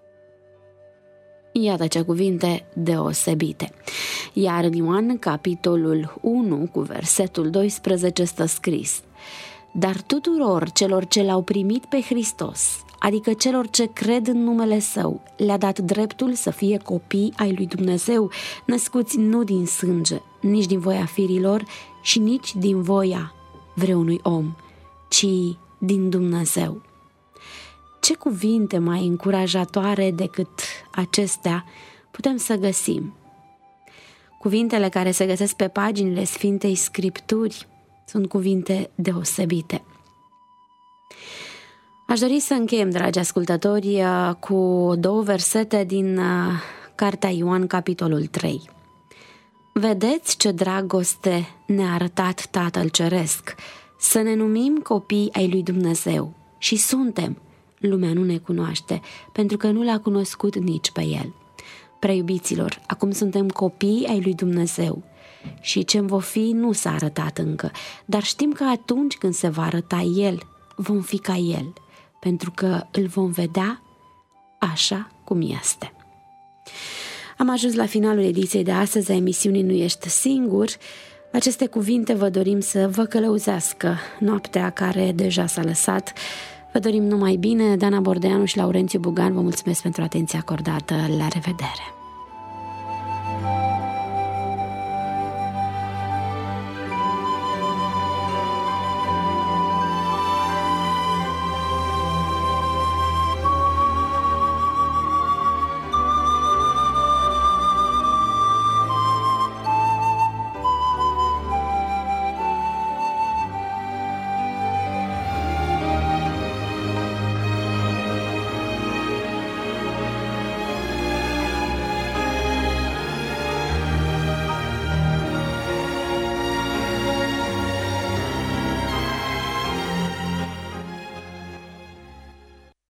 Iată ce cuvinte deosebite. Iar în Ioan, capitolul 1, cu versetul 12, stă scris: Dar tuturor celor ce l-au primit pe Hristos, adică celor ce cred în numele Său, le-a dat dreptul să fie copii ai lui Dumnezeu, născuți nu din sânge, nici din voia firilor și nici din voia vreunui om, ci din Dumnezeu. Ce cuvinte mai încurajatoare decât acestea putem să găsim? Cuvintele care se găsesc pe paginile Sfintei Scripturi sunt cuvinte deosebite. Aș dori să încheiem, dragi ascultători, cu 2 versete din Cartea Ioan, capitolul 3. Vedeți ce dragoste ne-a arătat Tatăl Ceresc, să ne numim copii ai lui Dumnezeu, și suntem. Lumea nu ne cunoaște, pentru că nu l-a cunoscut nici pe El. Preiubiților, acum suntem copii ai lui Dumnezeu și ce-mi vom fi nu s-a arătat încă, dar știm că atunci când se va arăta El, vom fi ca El, pentru că îl vom vedea așa cum este. Am ajuns la finalul ediției de astăzi a emisiunii Nu ești singur. Aceste cuvinte vă dorim să vă călăuzească noaptea care deja s-a lăsat. Vă dorim numai bine. Dana Bordeanu și Laurențiu Bugan vă mulțumesc pentru atenția acordată. La revedere!